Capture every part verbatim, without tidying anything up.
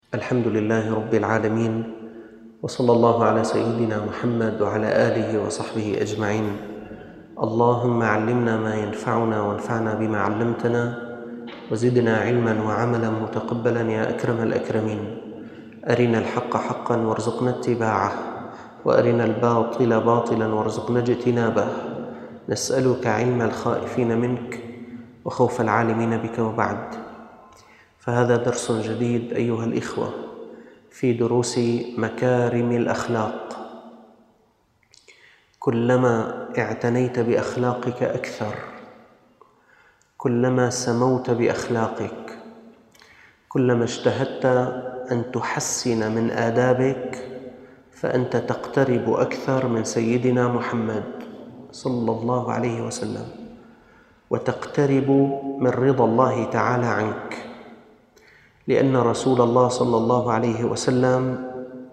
الحمد لله رب العالمين، وصلى الله على سيدنا محمد وعلى آله وصحبه أجمعين. اللهم علمنا ما ينفعنا وانفعنا بما علمتنا وزدنا علما وعملا متقبلا يا أكرم الأكرمين. أرنا الحق حقا وارزقنا اتباعه، وأرنا الباطل باطلا وارزقنا اجتنابه. نسألك علم الخائفين منك وخوف العالمين بك. وبعد، فهذا درس جديد أيها الإخوة في دروس مكارم الأخلاق. كلما اعتنيت بأخلاقك أكثر، كلما سموت بأخلاقك، كلما اجتهدت أن تحسن من آدابك، فأنت تقترب أكثر من سيدنا محمد صلى الله عليه وسلم، وتقترب من رضا الله تعالى عنك، لأن رسول الله صلى الله عليه وسلم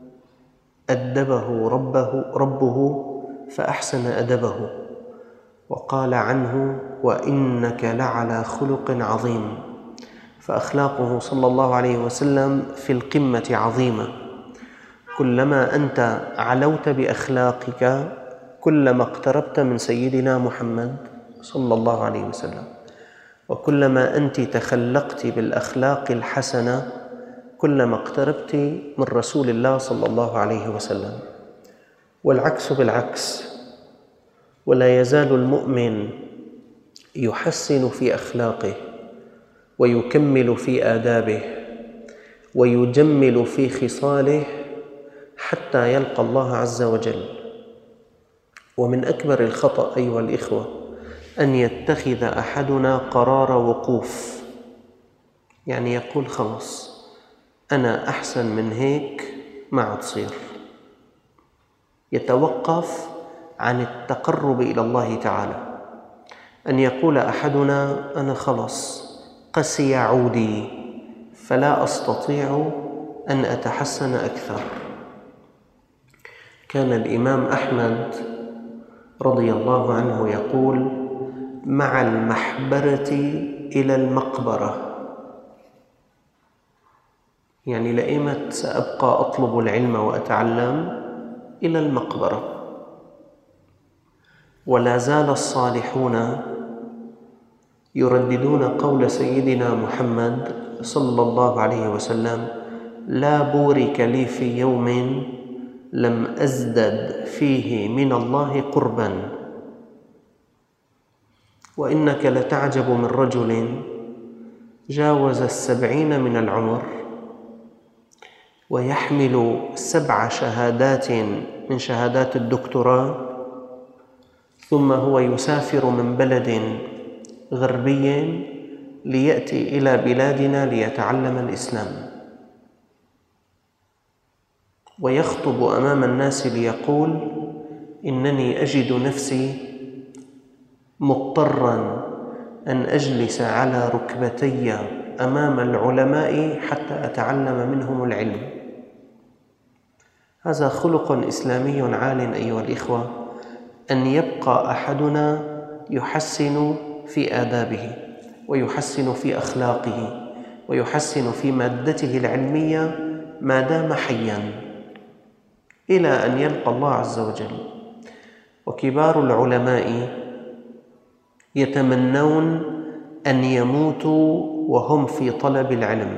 أدبه ربه, ربه فأحسن أدبه، وقال عنه: وإنك لعلى خلق عظيم. فأخلاقه صلى الله عليه وسلم في القمة عظيمة. كلما أنت علوت بأخلاقك، كلما اقتربت من سيدنا محمد صلى الله عليه وسلم، وكلما أنت تخلقت بالأخلاق الحسنة، كلما اقتربت من رسول الله صلى الله عليه وسلم. والعكس بالعكس. ولا يزال المؤمن يحسن في أخلاقه، ويكمل في آدابه، ويجمل في خصاله حتى يلقى الله عز وجل. ومن أكبر الخطأ أيها الإخوة أن يتخذ أحدنا قرار وقوف، يعني يقول: خلاص أنا أحسن من هيك ما عاد تصير. يتوقف عن التقرب إلى الله تعالى. أن يقول أحدنا: أنا خلاص قسي عودي فلا أستطيع أن أتحسن أكثر. كان الإمام أحمد رضي الله عنه يقول: مع المحبرة إلى المقبرة، يعني لئيمة سأبقى أطلب العلم وأتعلم إلى المقبرة. ولا زال الصالحون يرددون قول سيدنا محمد صلى الله عليه وسلم: لا بورك لي في يوم لم أزدد فيه من الله قربا. وإنك لتعجب من رجل جاوز السبعين من العمر ويحمل سبع شهادات من شهادات الدكتوراه، ثم هو يسافر من بلد غربي ليأتي إلى بلادنا ليتعلم الإسلام، ويخطب أمام الناس ليقول: إنني أجد نفسي مضطراً أن أجلس على ركبتي أمام العلماء حتى أتعلم منهم العلم. هذا خلق إسلامي عال أيها الإخوة، أن يبقى أحدنا يحسن في آدابه، ويحسن في أخلاقه، ويحسن في مادته العلمية ما دام حياً إلى أن يلقى الله عز وجل. وكبار العلماء يتمنون أن يموتوا وهم في طلب العلم،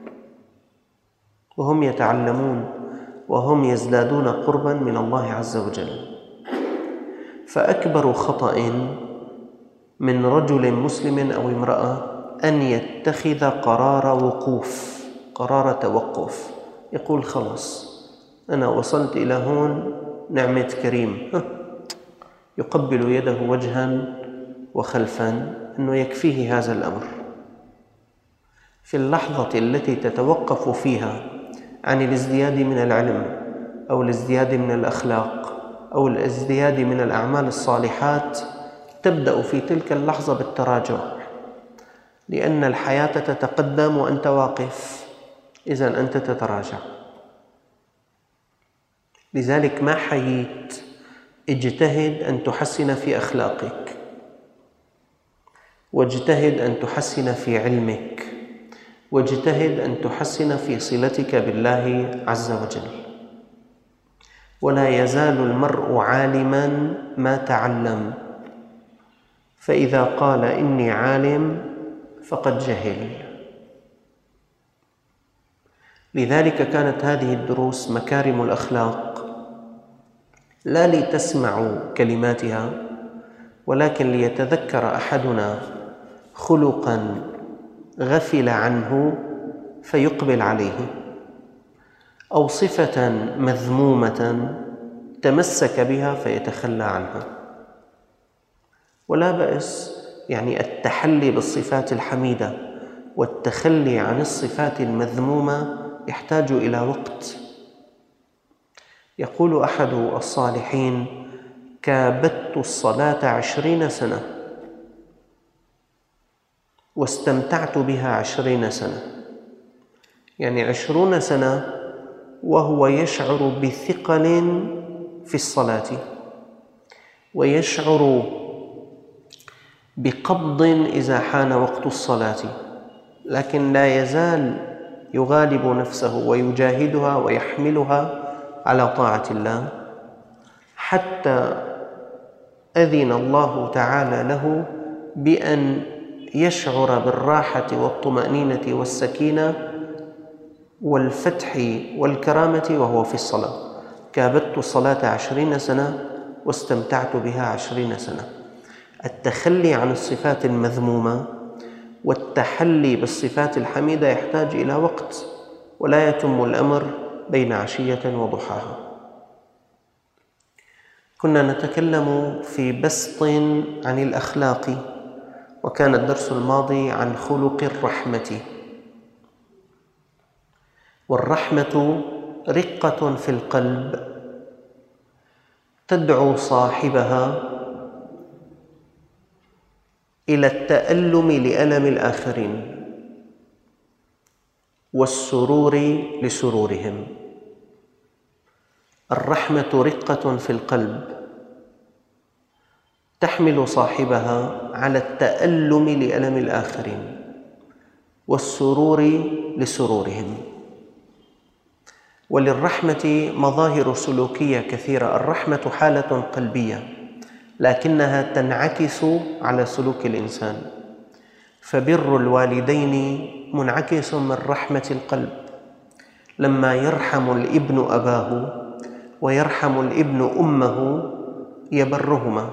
وهم يتعلمون، وهم يزدادون قرباً من الله عز وجل. فأكبر خطأ من رجل مسلم أو امرأة أن يتخذ قرار وقوف، قرار توقف، يقول: خلاص أنا وصلت إلى هون، نعمة كريم، يقبل يده وجها وخلفا، أنه يكفيه هذا الأمر. في اللحظة التي تتوقف فيها عن الازدياد من العلم، أو الازدياد من الأخلاق، أو الازدياد من الأعمال الصالحات، تبدأ في تلك اللحظة بالتراجع، لأن الحياة تتقدم وأنت واقف، إذن أنت تتراجع. لذلك ما حييت، اجتهد أن تحسن في أخلاقك، واجتهد أن تحسن في علمك، واجتهد أن تحسن في صلتك بالله عز وجل. ولا يزال المرء عالما ما تعلم، فإذا قال إني عالم فقد جهل. لذلك كانت هذه الدروس مكارم الأخلاق لا لتسمعوا كلماتها، ولكن ليتذكر أحدنا خلقا غفل عنه فيقبل عليه، أو صفة مذمومة تمسك بها فيتخلى عنها. ولا بأس يعني التحلي بالصفات الحميدة والتخلي عن الصفات المذمومة يحتاج إلى وقت. يقول أحد الصالحين: كابدت الصلاة عشرين سنة واستمتعت بها عشرين سنة، يعني عشرون سنة وهو يشعر بثقل في الصلاة، ويشعر بقبض إذا حان وقت الصلاة، لكن لا يزال يغالب نفسه ويجاهدها ويحملها على طاعة الله، حتى أذن الله تعالى له بأن يشعر بالراحة والطمأنينة والسكينة والفتح والكرامة وهو في الصلاة. كابدت الصلاة عشرين سنة واستمتعت بها عشرين سنة. التخلي عن الصفات المذمومة والتحلي بالصفات الحميدة يحتاج إلى وقت، ولا يتم الأمر بين عشية وضحاها. كنا نتكلم في بسط عن الأخلاق، وكان الدرس الماضي عن خلق الرحمة. والرحمة رقة في القلب تدعو صاحبها إلى التألم لألم الآخرين والسرور لسرورهم. الرحمة رقة في القلب تحمل صاحبها على التألم لألم الآخرين والسرور لسرورهم. وللرحمة مظاهر سلوكية كثيرة. الرحمة حالة قلبية لكنها تنعكس على سلوك الإنسان، فبر الوالدين منعكس من رحمة القلب. لما يرحم الابن أباه ويرحم الابن أمه يبرهما،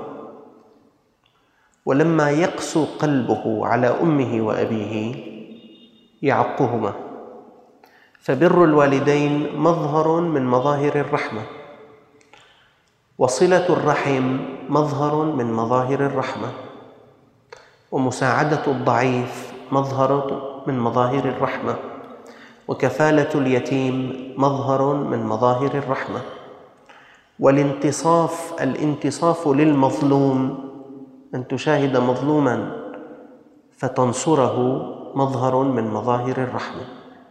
ولما يقسو قلبه على أمه وأبيه يعقهما. فبر الوالدين مظهر من مظاهر الرحمة، وصلة الرحم مظهر من مظاهر الرحمة، ومساعدة الضعيف مظهر من مظاهر الرحمة، وكفالة اليتيم مظهر من مظاهر الرحمة، والانتصاف الانتصاف للمظلوم، أن تشاهد مظلوما فتنصره مظهر من مظاهر الرحمة،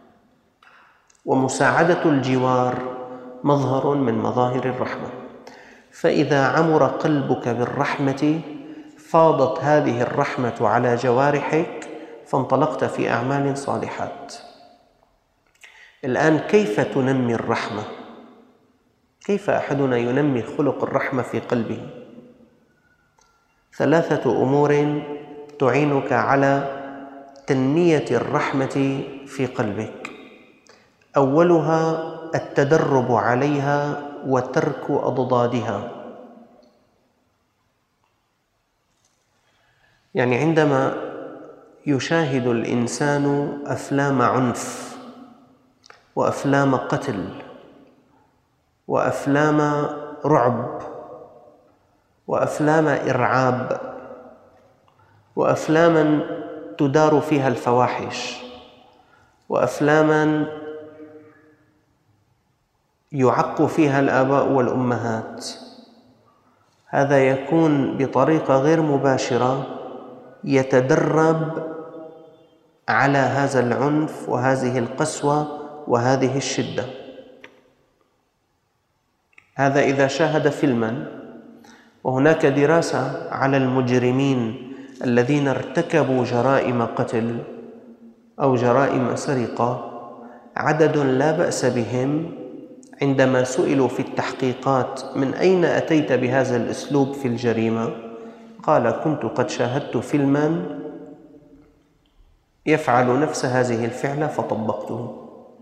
ومساعدة الجوار مظهر من مظاهر الرحمة. فإذا عمر قلبك بالرحمة فاضت هذه الرحمة على جوارحك فانطلقت في أعمال صالحات. الآن كيف تنمي الرحمة؟ كيف أحدنا ينمي خلق الرحمة في قلبه؟ ثلاثة أمور تعينك على تنمية الرحمة في قلبك. أولها التدرب عليها وترك أضدادها. يعني عندما يشاهد الإنسان أفلام عنف وأفلام قتل وأفلام رعب وأفلام إرعاب وأفلاما تدار فيها الفواحش وأفلاما يعق فيها الآباء والأمهات، هذا يكون بطريقة غير مباشرة يتدرب على هذا العنف وهذه القسوة وهذه الشدة. هذا إذا شاهد فيلما. وهناك دراسة على المجرمين الذين ارتكبوا جرائم قتل أو جرائم سرقة عدد لا بأس بهم، عندما سئلوا في التحقيقات من أين أتيت بهذا الأسلوب في الجريمة، قال: كنت قد شاهدت فيلما يفعل نفس هذه الفعلة فطبقته.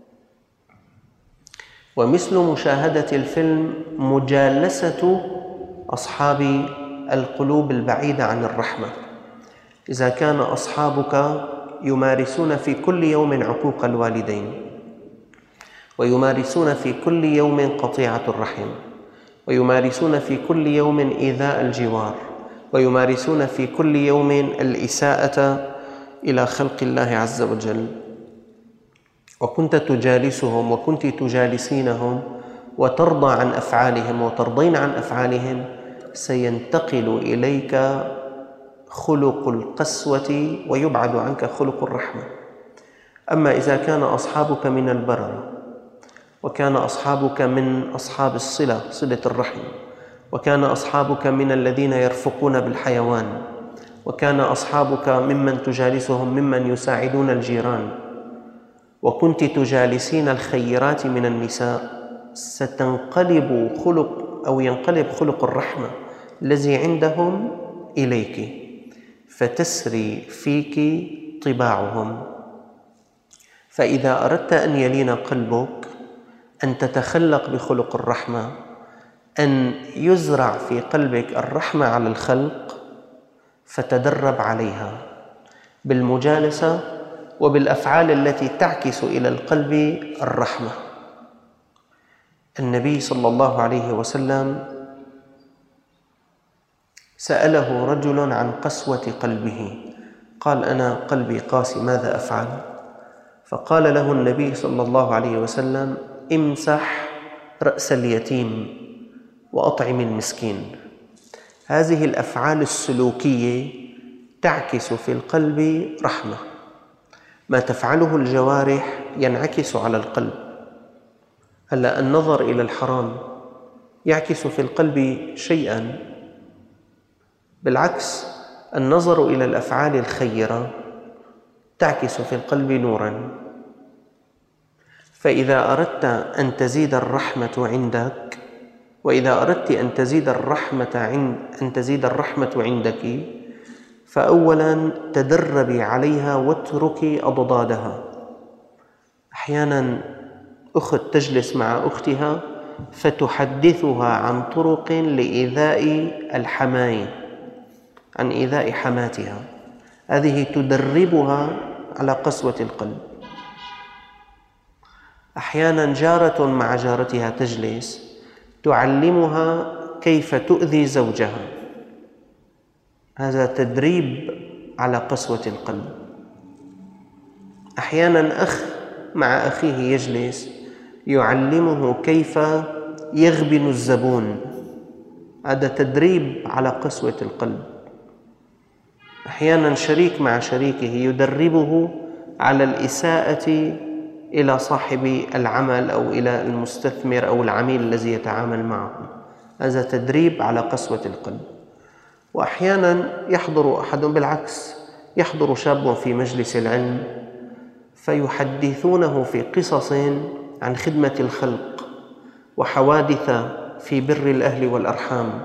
ومثل مشاهدة الفيلم مجالسة أصحاب القلوب البعيدة عن الرحمة. إذا كان أصحابك يمارسون في كل يوم عقوق الوالدين، ويمارسون في كل يوم قطيعة الرحم، ويمارسون في كل يوم إيذاء الجوار، ويمارسون في كل يوم الإساءة إلى خلق الله عز وجل، وكنت تجالسهم وكنت تجالسينهم وترضى عن أفعالهم وترضين عن أفعالهم، سينتقل إليك خلق القسوة ويبعد عنك خلق الرحمة. أما إذا كان أصحابك من البررة، وكان أصحابك من أصحاب الصلة، صلة الرحم، وكان أصحابك من الذين يرفقون بالحيوان، وكان أصحابك ممن تجالسهم ممن يساعدون الجيران، وكنت تجالسين الخيرات من النساء، ستنقلب خلق أو ينقلب خلق الرحمة الذي عندهم إليك، فتسري فيك طباعهم. فإذا أردت أن يلين قلبك، أن تتخلق بخلق الرحمة، أن يزرع في قلبك الرحمة على الخلق، فتدرب عليها بالمجالسة وبالأفعال التي تعكس إلى القلب الرحمة. النبي صلى الله عليه وسلم سأله رجل عن قسوة قلبه، قال: أنا قلبي قاسي، ماذا أفعل؟ فقال له النبي صلى الله عليه وسلم: امسح رأس اليتيم وأطعم المسكين. هذه الأفعال السلوكية تعكس في القلب رحمة. ما تفعله الجوارح ينعكس على القلب. هلا النظر إلى الحرام يعكس في القلب شيئا، بالعكس النظر إلى الأفعال الخيرة تعكس في القلب نورا. فإذا أردت أن تزيد الرحمة عندك، وإذا أردت أن تزيد الرحمة عند أن تزيد الرحمة عندك، فأولاً تدربي عليها واتركي أضدادها. أحياناً أخت تجلس مع أختها فتحدثها عن طرق لإيذاء الحماة، عن إيذاء حماتها، هذه تدربها على قسوة القلب. أحياناً جارة مع جارتها تجلس تعلمها كيف تؤذي زوجها، هذا تدريب على قسوة القلب. أحياناً أخ مع أخيه يجلس يعلمه كيف يغبن الزبون، هذا تدريب على قسوة القلب. أحياناً شريك مع شريكه يدربه على الإساءة إلى صاحب العمل أو إلى المستثمر أو العميل الذي يتعامل معه، هذا تدريب على قسوة القلب. وأحياناً يحضر أحد بالعكس، يحضر شاب في مجلس العلم فيحدثونه في قصص عن خدمة الخلق وحوادث في بر الأهل والأرحام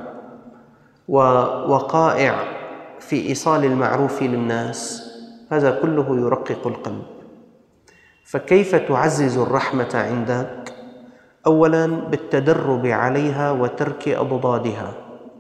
ووقائع في إيصال المعروف للناس، هذا كله يرقق القلب. فكيف تعزز الرحمة عندك؟ أولاً بالتدرب عليها وترك أضدادها.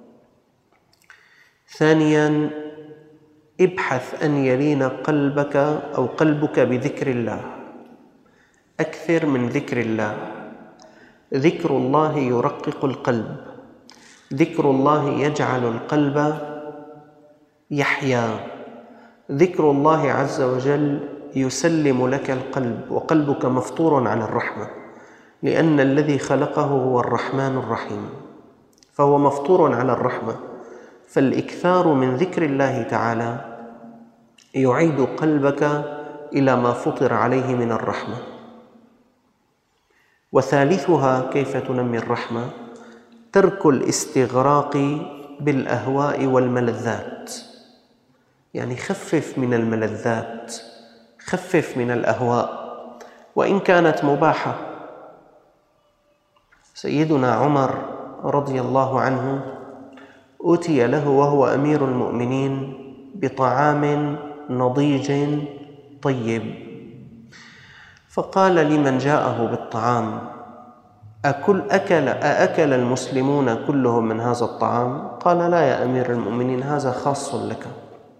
ثانياً ابحث أن يلين قلبك أو قلبك بذكر الله، أكثر من ذكر الله. ذكر الله يرقق القلب، ذكر الله يجعل القلب يحيا، ذكر الله عز وجل يسلم لك القلب، وقلبك مفطور على الرحمة، لأن الذي خلقه هو الرحمن الرحيم، فهو مفطور على الرحمة. فالإكثار من ذكر الله تعالى يعيد قلبك إلى ما فطر عليه من الرحمة. وثالثها كيف تنمي الرحمة؟ ترك الاستغراق بالأهواء والملذات، يعني خفف من الملذات، خفف من الأهواء وإن كانت مباحة. سيدنا عمر رضي الله عنه أتي له وهو أمير المؤمنين بطعام نضيج طيب، فقال لمن جاءه بالطعام: أكل أكل أأكل المسلمون كلهم من هذا الطعام؟ قال: لا يا أمير المؤمنين، هذا خاص لك.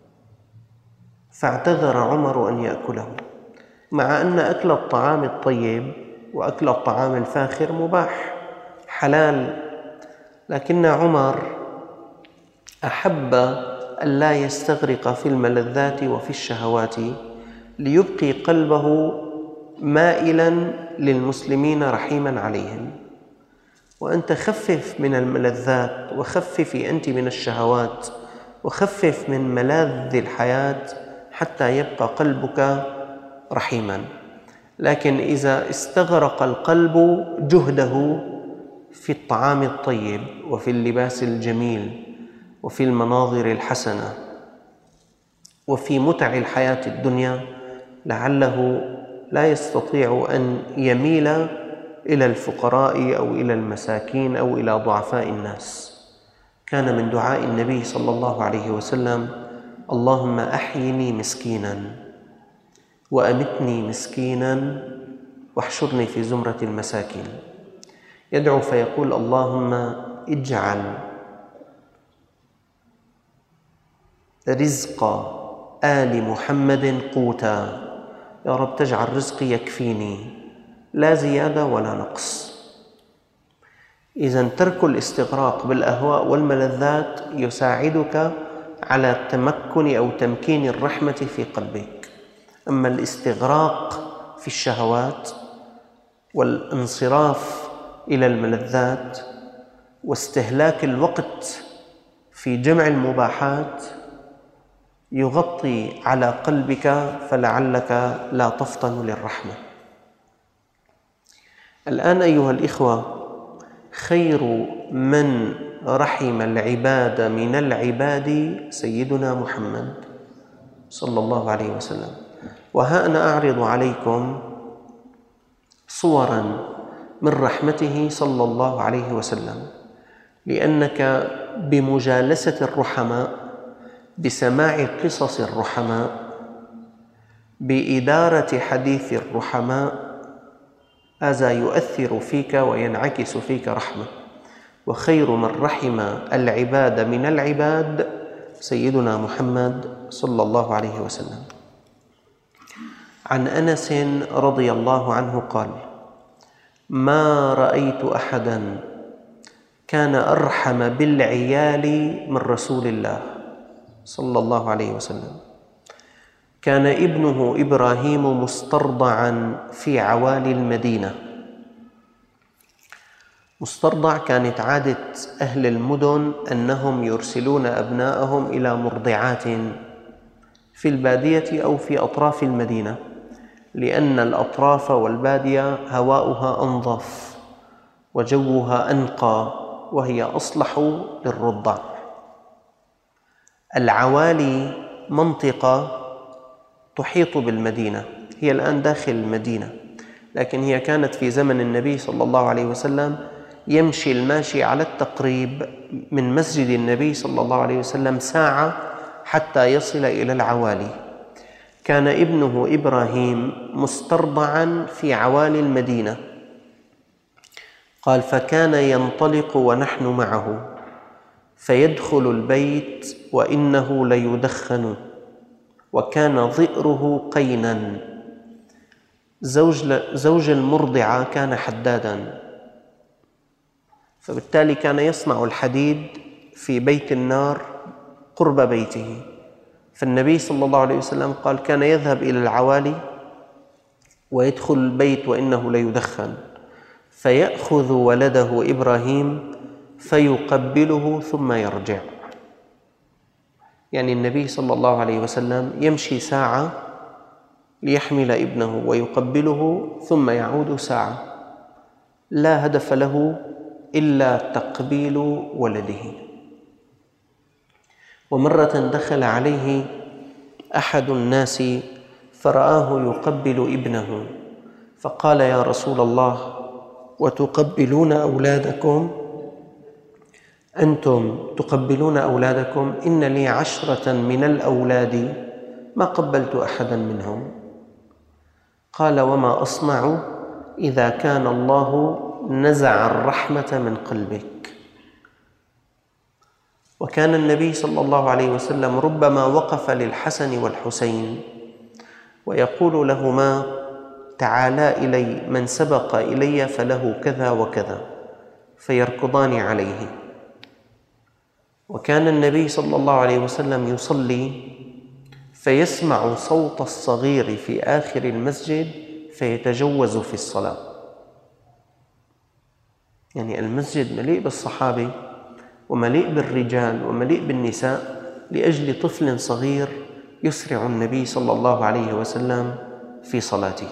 فاعتذر عمر أن يأكله، مع أن أكل الطعام الطيب وأكل الطعام الفاخر مباح حلال، لكن عمر أحب أن لا يستغرق في الملذات وفي الشهوات ليبقي قلبه مائلا للمسلمين رحيما عليهم. وأنت خفف من الملذات وخففي أنت من الشهوات وخفف من ملاذ الحياة حتى يبقى قلبك رحيما. لكن إذا استغرق القلب جهده في الطعام الطيب وفي اللباس الجميل وفي المناظر الحسنة وفي متع الحياة الدنيا، لعله لا يستطيع أن يميل إلى الفقراء أو إلى المساكين أو إلى ضعفاء الناس. كان من دعاء النبي صلى الله عليه وسلم: اللهم أحيني مسكينا وأمتني مسكينا واحشرني في زمرة المساكين. يدعو فيقول: اللهم اجعل رزق آل محمد قوتا، يا رب تجعل رزقي يكفيني لا زيادة ولا نقص. إذن ترك الاستغراق بالأهواء والملذات يساعدك على التمكن أو تمكين الرحمة في قلبك. أما الاستغراق في الشهوات والانصراف إلى الملذات واستهلاك الوقت في جمع المباحات يغطي على قلبك، فلعلك لا تفطن للرحمة. الآن أيها الإخوة، خير من رحم العباد من العباد سيدنا محمد صلى الله عليه وسلم. وها أنا أعرض عليكم صوراً من رحمته صلى الله عليه وسلم، لأنك بمجالسة الرحماء، بسماع قصص الرحماء، بإدارة حديث الرحماء، هذا يؤثر فيك وينعكس فيك رحمة. وخير من رحم العباد من العباد سيدنا محمد صلى الله عليه وسلم. عن أنس رضي الله عنه قال: ما رأيت أحداً كان أرحم بالعيال من رسول الله صلى الله عليه وسلم. كان ابنه إبراهيم مسترضعاً في عوالي المدينة. مسترضع كانت عادة أهل المدن أنهم يرسلون أبناءهم إلى مرضعات في البادية أو في أطراف المدينة، لأن الأطراف والبادية هواؤها أنظف وجوها أنقى وهي أصلح للرضع. العوالي منطقة تحيط بالمدينة، هي الآن داخل المدينة، لكن هي كانت في زمن النبي صلى الله عليه وسلم يمشي الماشي على التقريب من مسجد النبي صلى الله عليه وسلم ساعة حتى يصل إلى العوالي. كان ابنه إبراهيم مسترضعاً في عوالي المدينة. قال: فكان ينطلق ونحن معه فيدخل البيت وإنه ليدخن، وكان ظئره قيناً. زوج, زوج المرضعة كان حداداً، فبالتالي كان يصنع الحديد في بيت النار قرب بيته. فالنبي صلى الله عليه وسلم قال: كان يذهب إلى العوالي ويدخل البيت وإنه ليدخن، فيأخذ ولده إبراهيم فيقبله ثم يرجع. يعني النبي صلى الله عليه وسلم يمشي ساعة ليحمل ابنه ويقبله ثم يعود ساعة، لا هدف له إلا تقبيل ولده. ومرة دخل عليه أحد الناس فرآه يقبل ابنه فقال: يا رسول الله، وتقبلون أولادكم؟ أنتم تقبلون أولادكم؟ إن لي عشرة من الأولاد ما قبلت أحدا منهم. قال: وما أصنع إذا كان الله نزع الرحمة من قلبك؟ وكان النبي صلى الله عليه وسلم ربما وقف للحسن والحسين ويقول لهما: تعالا إلي، من سبق إلي فله كذا وكذا، فيركضان عليه. وكان النبي صلى الله عليه وسلم يصلي فيسمع صوت الصغير في آخر المسجد فيتجوز في الصلاة. يعني المسجد مليء بالصحابة ومليء بالرجال ومليء بالنساء لأجل طفل صغير يسرع النبي صلى الله عليه وسلم في صلاته.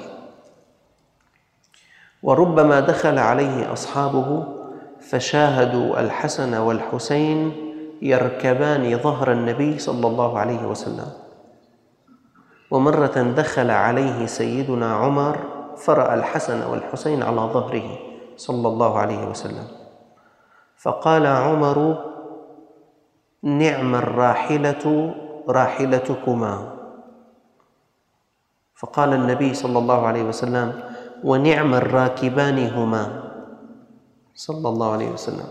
وربما دخل عليه أصحابه فشاهدوا الحسن والحسين يركبان ظهر النبي صلى الله عليه وسلم. ومرة دخل عليه سيدنا عمر فرأى الحسن والحسين على ظهره صلى الله عليه وسلم، فقال عمر: نعم الراحلة راحلتكما. فقال النبي صلى الله عليه وسلم: ونعم الراكبان هما، صلى الله عليه وسلم.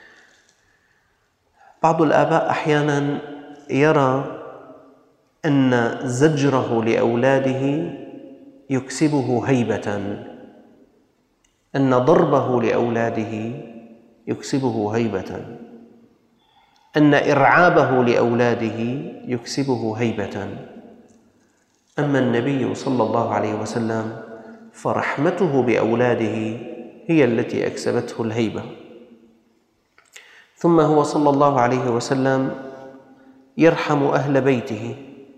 بعض الآباء أحيانا يرى أن زجره لأولاده يكسبه هيبة، أن ضربه لأولاده يكسبه هيبة، أن إرعابه لأولاده يكسبه هيبة. أما النبي صلى الله عليه وسلم فرحمته بأولاده هي التي أكسبته الهيبة. ثم هو صلى الله عليه وسلم يرحم أهل بيته،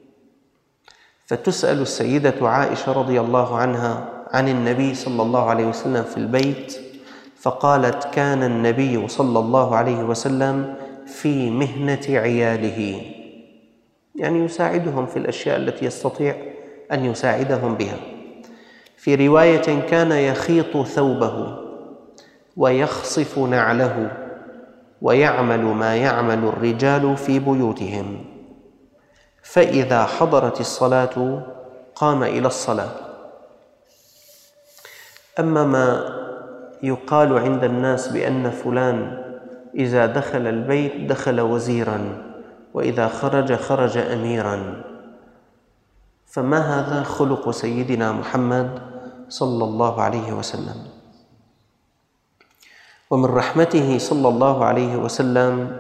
فتسأل السيدة عائشة رضي الله عنها عن النبي صلى الله عليه وسلم في البيت، فقالت: كان النبي صلى الله عليه وسلم في مهنة عياله، يعني يساعدهم في الأشياء التي يستطيع أن يساعدهم بها. في رواية: كان يخيط ثوبه ويخصف نعله ويعمل ما يعمل الرجال في بيوتهم، فإذا حضرت الصلاة قام إلى الصلاة. أما ما يقال عند الناس بأن فلان إذا دخل البيت دخل وزيراً وإذا خرج خرج أميراً، فما هذا خلق سيدنا محمد صلى الله عليه وسلم. ومن رحمته صلى الله عليه وسلم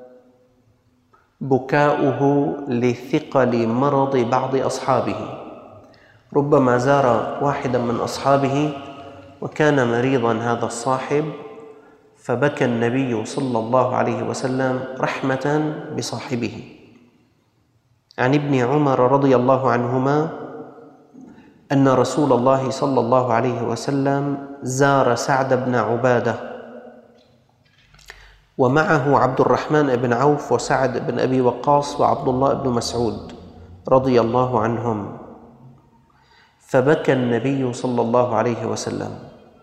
بكاؤه لثقل مرض بعض أصحابه. ربما زار واحدا من أصحابه وكان مريضا هذا الصاحب، فبكى النبي صلى الله عليه وسلم رحمة بصاحبه. عن ابن عمر رضي الله عنهما أن رسول الله صلى الله عليه وسلم زار سعد بن عبادة ومعه عبد الرحمن بن عوف وسعد بن أبي وقاص وعبد الله بن مسعود رضي الله عنهم، فبكى النبي صلى الله عليه وسلم.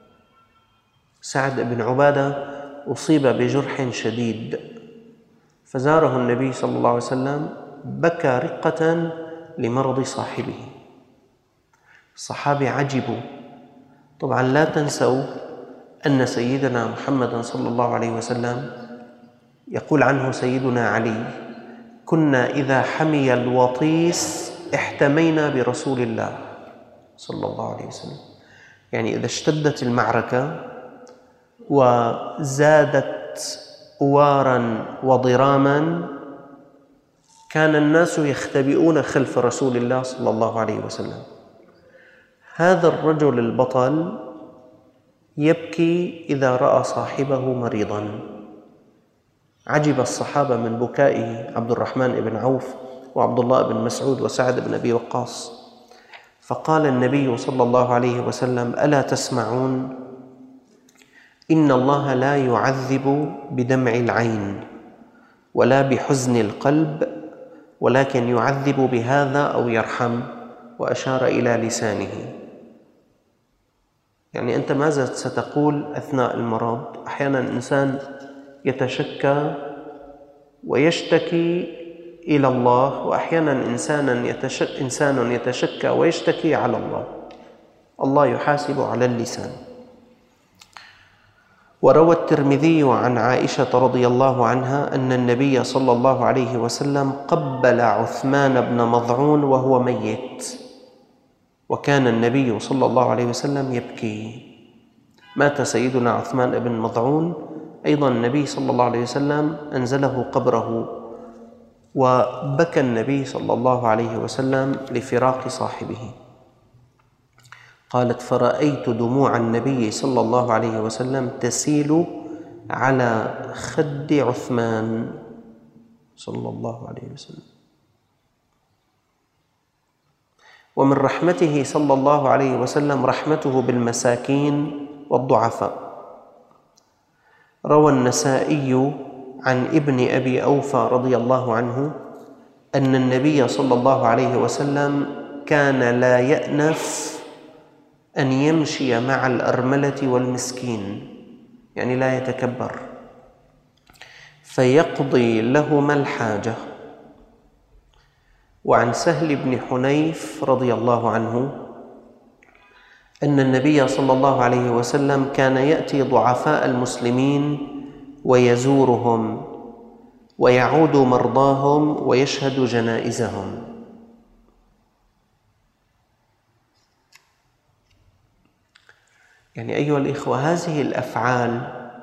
سعد بن عبادة أصيب بجرح شديد، فزاره النبي صلى الله عليه وسلم، بكى رقة لمرض صاحبه. الصحابة عجبوا. طبعا لا تنسوا أن سيدنا محمد صلى الله عليه وسلم يقول عنه سيدنا علي: كنا إذا حمي الوطيس احتمينا برسول الله صلى الله عليه وسلم. يعني إذا اشتدت المعركة وزادت أوارا وضراما كان الناس يختبئون خلف رسول الله صلى الله عليه وسلم. هذا الرجل البطل يبكي إذا رأى صاحبه مريضا. عجب الصحابة من بكائه، عبد الرحمن بن عوف وعبد الله بن مسعود وسعد بن أبي وقاص. فقال النبي صلى الله عليه وسلم: ألا تسمعون؟ إن الله لا يعذب بدمع العين ولا بحزن القلب، ولكن يعذب بهذا أو يرحم. وأشار إلى لسانه. يعني أنت ماذا ستقول أثناء المرض؟ أحيانا الإنسان يتشكى ويشتكي إلى الله، وأحيانا إنسان يتشك إنسان يتشكى ويشتكي على الله. الله يحاسب على اللسان. وروى الترمذي عن عائشة رضي الله عنها أن النبي صلى الله عليه وسلم قبل عثمان بن مظعون وهو ميت، وكان النبي صلى الله عليه وسلم يبكي. مات سيدنا عثمان بن مظعون، أيضا النبي صلى الله عليه وسلم أنزله قبره، وبكى النبي صلى الله عليه وسلم لفراق صاحبه. قالت: فرأيت دموع النبي صلى الله عليه وسلم تسيل على خد عثمان صلى الله عليه وسلم. ومن رحمته صلى الله عليه وسلم رحمته بالمساكين والضعفاء. روى النسائي عن ابن أبي أوفى رضي الله عنه أن النبي صلى الله عليه وسلم كان لا يأنف أن يمشي مع الأرملة والمسكين، يعني لا يتكبر، فيقضي لهما الحاجة. وعن سهل بن حنيف رضي الله عنه أن النبي صلى الله عليه وسلم كان يأتي ضعفاء المسلمين ويزورهم ويعود مرضاهم ويشهد جنائزهم. يعني أيها الإخوة، هذه الأفعال،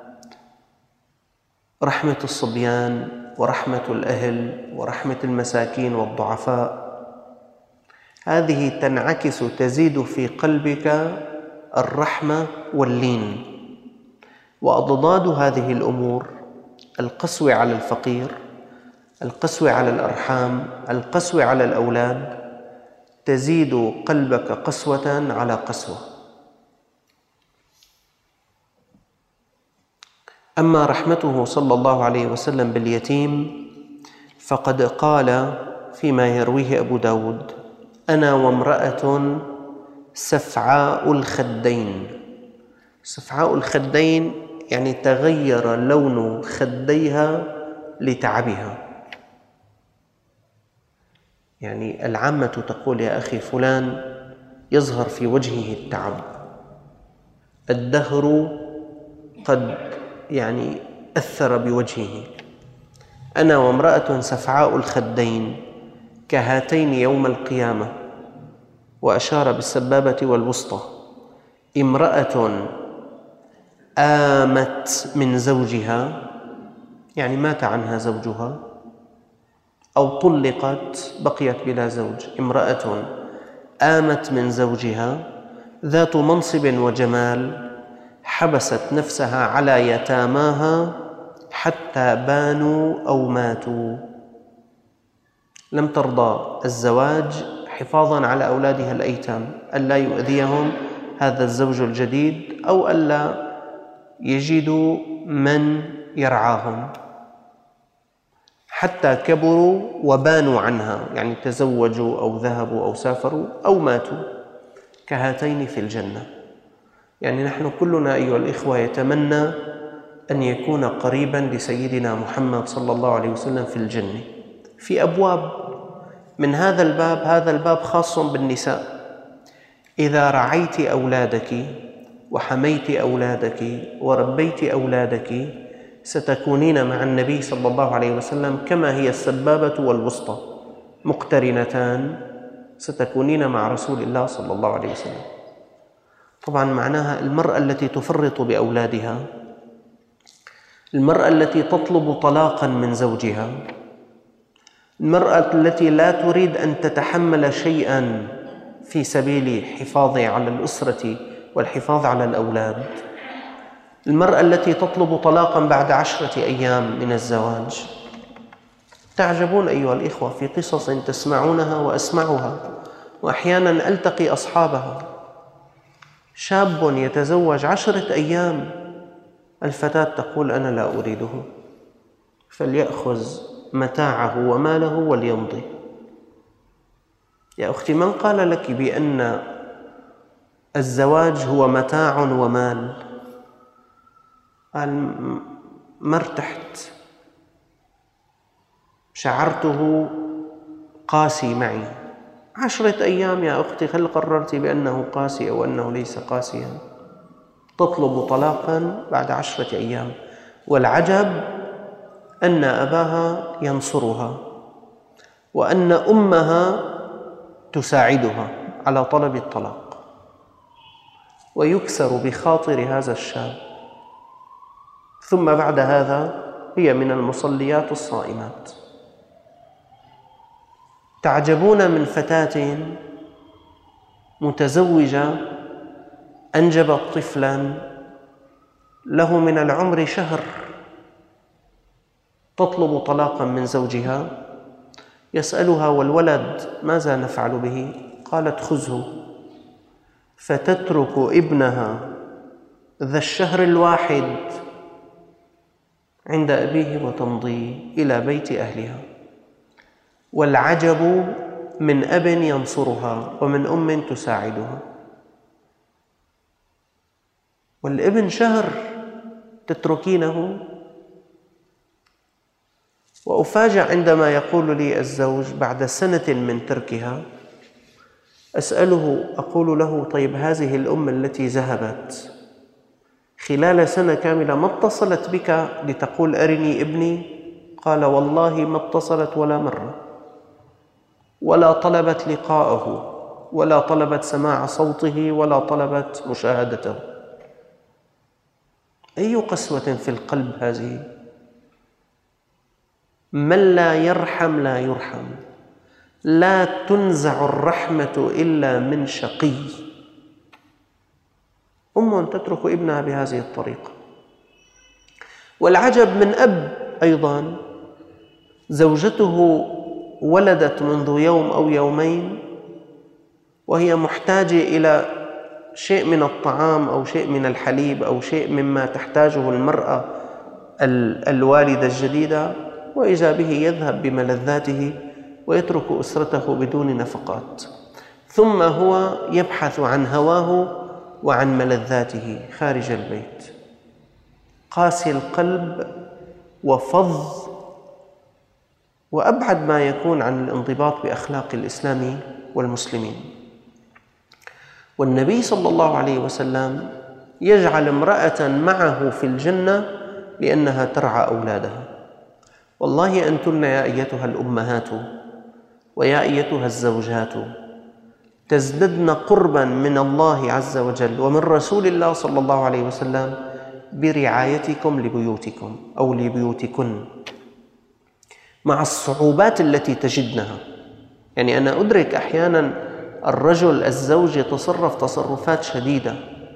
رحمة الصبيان ورحمة الأهل ورحمة المساكين والضعفاء، هذه تنعكس تزيد في قلبك الرحمة واللين. وأضداد هذه الأمور القسوة على الفقير، القسوة على الأرحام، القسوة على الأولاد، تزيد قلبك قسوة على قسوة. أما رحمته صلى الله عليه وسلم باليتيم فقد قال فيما يرويه أبو داود: أنا وامرأة سفعاء الخدين. سفعاء الخدين يعني تغير لون خديها لتعبها. يعني العامة تقول: يا أخي فلان يظهر في وجهه التعب، الدهر قد يعني أثر بوجهه. أنا وامرأة سفعاء الخدين كهاتين يوم القيامة، وأشار بالسبابة والوسطى. امرأة آمت من زوجها، يعني مات عنها زوجها أو طلقت بقيت بلا زوج. امرأة آمت من زوجها ذات منصب وجمال، حبست نفسها على يتاماها حتى بانوا أو ماتوا. لم ترضى الزواج حفاظاً على أولادها الأيتام، ألا يؤذيهم هذا الزوج الجديد أو ألا يجدوا من يرعاهم، حتى كبروا وبانوا عنها، يعني تزوجوا أو ذهبوا أو سافروا أو ماتوا، كهاتين في الجنة. يعني نحن كلنا أيها الإخوة يتمنى أن يكون قريباً لسيدنا محمد صلى الله عليه وسلم في الجنة. في أبواب من هذا الباب، هذا الباب خاص بالنساء. إذا رعيت أولادك وحميت أولادك وربيت أولادك ستكونين مع النبي صلى الله عليه وسلم كما هي السبابة والوسطى مقترنتان، ستكونين مع رسول الله صلى الله عليه وسلم. طبعاً معناها المرأة التي تفرط بأولادها، المرأة التي تطلب طلاقاً من زوجها، المرأة التي لا تريد أن تتحمل شيئاً في سبيل حفاظ على الأسرة والحفاظ على الأولاد، المرأة التي تطلب طلاقاً بعد عشرة أيام من الزواج. تعجبون أيها الإخوة في قصص تسمعونها وأسمعها، وأحياناً ألتقي أصحابها. شاب يتزوج عشرة أيام، الفتاة تقول: أنا لا أريده، فليأخذ متاعه وماله وليمضي. يا أختي، من قال لك بأن الزواج هو متاع ومال؟ قال ما ارتحت، شعرته قاسي معي. عشرة أيام يا أختي، هل قررت بأنه قاسي أو أنه ليس قاسيا؟ تطلب طلاقا بعد عشرة أيام، والعجب أن أباها ينصرها وأن أمها تساعدها على طلب الطلاق، ويكسر بخاطر هذا الشاب. ثم بعد هذا هي من المصليات الصائمات. تعجبون من فتاة متزوجة أنجبت طفلا له من العمر شهر، تطلب طلاقا من زوجها، يسألها والولد ماذا نفعل به؟ قالت خذه. فتترك ابنها ذا الشهر الواحد عند أبيه وتمضي إلى بيت أهلها. والعجب من أب ينصرها ومن أم تساعدها، والابن شهر تتركينه. وأفاجأ عندما يقول لي الزوج بعد سنة من تركها، أسأله أقول له طيب هذه الأم التي ذهبت خلال سنة كاملة ما اتصلت بك لتقول أرني ابني؟ قال والله ما اتصلت ولا مرة، ولا طلبت لقاءه، ولا طلبت سماع صوته، ولا طلبت مشاهدته. أي قسوة في القلب هذه! من لا يرحم لا يرحم، لا تنزع الرحمة إلا من شقي. أم تترك ابنها بهذه الطريقة. والعجب من أب أيضا زوجته ولدت منذ يوم أو يومين وهي محتاجة إلى شيء من الطعام أو شيء من الحليب أو شيء مما تحتاجه المرأة الوالدة الجديدة، وإذا به يذهب بملذاته ويترك أسرته بدون نفقات، ثم هو يبحث عن هواه وعن ملذاته خارج البيت. قاسي القلب وفظ، وأبعد ما يكون عن الانضباط بأخلاق الإسلام والمسلمين. والنبي صلى الله عليه وسلم يجعل امرأة معه في الجنة لأنها ترعى أولادها. والله أنتن يا أيتها الأمهات ويا أيتها الزوجات تزددن قربا من الله عز وجل ومن رسول الله صلى الله عليه وسلم برعايتكم لبيوتكم أو لبيوتكن، مع الصعوبات التي تجدنها. يعني أنا أدرك أحيانا الرجل الزوج يتصرف تصرفات شديدة،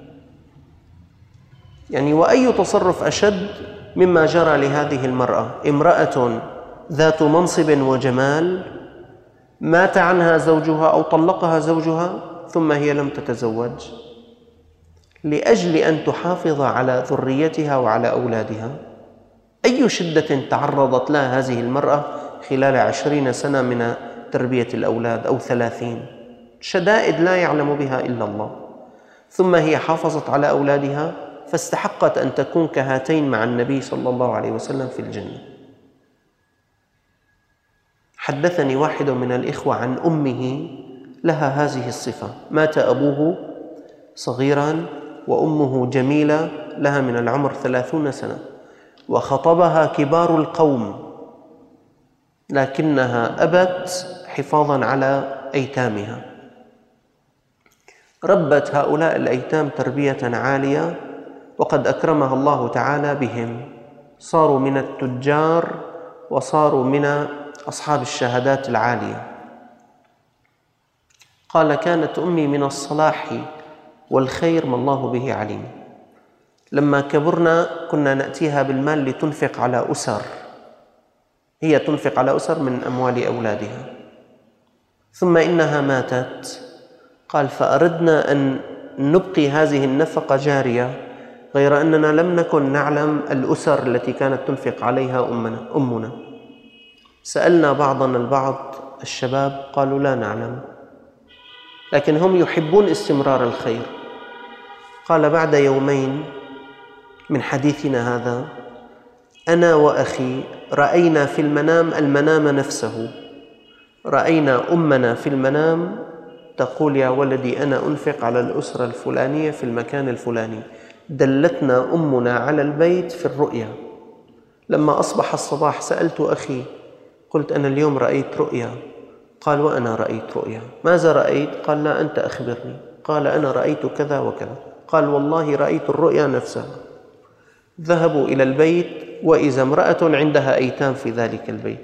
يعني وأي تصرف أشد مما جرى لهذه المرأة، امرأة ذات منصب وجمال مات عنها زوجها أو طلقها زوجها ثم هي لم تتزوج لأجل أن تحافظ على ذريتها وعلى أولادها. أي شدة تعرضت لها هذه المرأة خلال عشرين سنة من تربية الأولاد أو ثلاثين، شدائد لا يعلم بها إلا الله، ثم هي حافظت على أولادها فاستحقت أن تكون كهاتين مع النبي صلى الله عليه وسلم في الجنة. حدثني واحد من الإخوة عن أمه لها هذه الصفة، مات أبوه صغيراً وأمه جميلة لها من العمر ثلاثون سنة، وخطبها كبار القوم لكنها أبت حفاظاً على أيتامها. ربت هؤلاء الأيتام تربية عالية وقد أكرمها الله تعالى بهم، صاروا من التجار وصاروا من أصحاب الشهادات العالية. قال كانت أمي من الصلاح والخير ما الله به عليم. لما كبرنا كنا نأتيها بالمال لتنفق على أسر، هي تنفق على أسر من أموال أولادها، ثم إنها ماتت. قال فأردنا أن نبقي هذه النفقة جارية، غير أننا لم نكن نعلم الأسر التي كانت تنفق عليها أمنا أمنا. سألنا بعضنا البعض الشباب قالوا لا نعلم، لكن هم يحبون استمرار الخير. قال بعد يومين من حديثنا هذا: أنا وأخي رأينا في المنام المنام نفسه، رأينا أمنا في المنام تقول: يا ولدي أنا أنفق على الأسرة الفلانية في المكان الفلاني. دلتنا أمنا على البيت في الرؤيا. لما أصبح الصباح سألت أخي، قلت: أنا اليوم رأيت رؤيا. قال: وأنا رأيت رؤيا. ماذا رأيت؟ قال: لا، أنت أخبرني. قال: أنا رأيت كذا وكذا. قال: والله رأيت الرؤيا نفسها. ذهبوا إلى البيت وإذا امرأة عندها أيتام في ذلك البيت.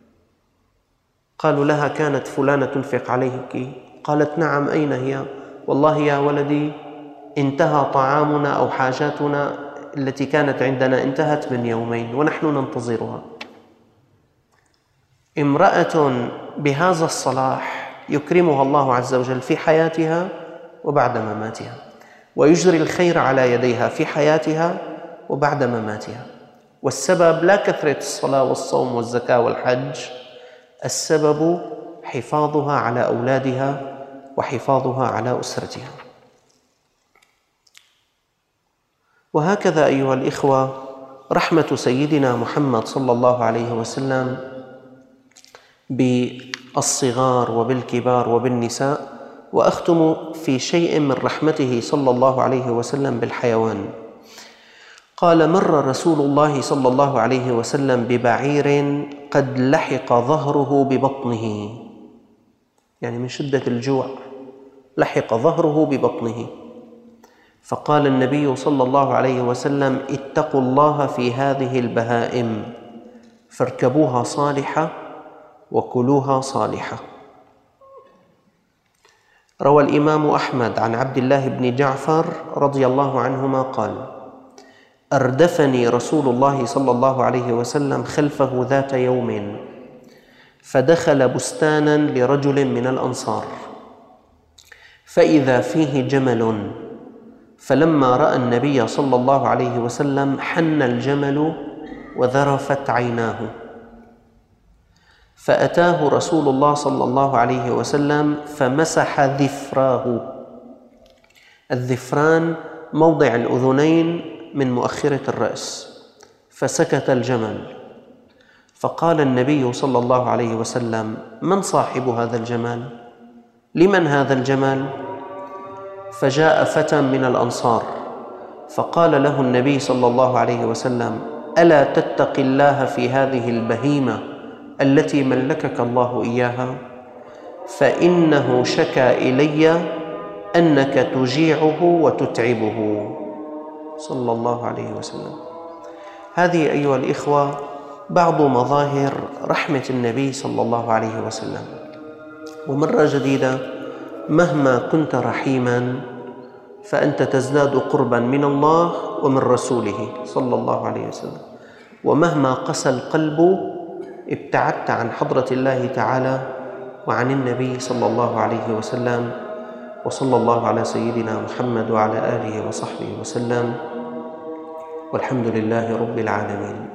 قالوا لها: كانت فلانة تنفق عليك؟ قالت: نعم. أين هي؟ والله يا ولدي انتهى طعامنا أو حاجاتنا التي كانت عندنا انتهت من يومين ونحن ننتظرها. امرأة بهذا الصلاح يكرمها الله عز وجل في حياتها وبعد مماتها، ويجري الخير على يديها في حياتها وبعد مماتها. والسبب لا كثرة الصلاة والصوم والزكاة والحج، السبب حفاظها على أولادها وحفاظها على أسرتها. وهكذا أيها الإخوة، رحمة سيدنا محمد صلى الله عليه وسلم بالصغار وبالكبار وبالنساء. وأختم في شيء من رحمته صلى الله عليه وسلم بالحيوان. قال: مر رسول الله صلى الله عليه وسلم ببعير قد لحق ظهره ببطنه، يعني من شدة الجوع لحق ظهره ببطنه. فقال النبي صلى الله عليه وسلم: اتقوا الله في هذه البهائم فاركبوها صالحة وكلوها صالحة. روى الإمام أحمد عن عبد الله بن جعفر رضي الله عنهما قال: أردفني رسول الله صلى الله عليه وسلم خلفه ذات يوم، فدخل بستانا لرجل من الأنصار، فإذا فيه جمل، فلما رأى النبي صلى الله عليه وسلم حن الجمل وذرفت عيناه، فأتاه رسول الله صلى الله عليه وسلم فمسح ذفراه. الذفران موضع الأذنين من مؤخرة الرأس. فسكت الجمل، فقال النبي صلى الله عليه وسلم: من صاحب هذا الجمل؟ لمن هذا الجمل؟ فجاء فتى من الأنصار فقال له النبي صلى الله عليه وسلم: ألا تتقي الله في هذه البهيمة التي ملكك الله إياها؟ فإنه شكا إلي أنك تجيعه وتتعبه، صلى الله عليه وسلم. هذه أيها الإخوة بعض مظاهر رحمة النبي صلى الله عليه وسلم. ومرة جديدة، مهما كنت رحيما فأنت تزداد قربا من الله ومن رسوله صلى الله عليه وسلم. ومهما قسى القلب ابتعدت عن حضرة الله تعالى وعن النبي صلى الله عليه وسلم. وصلى الله على سيدنا محمد وعلى آله وصحبه وسلم، والحمد لله رب العالمين.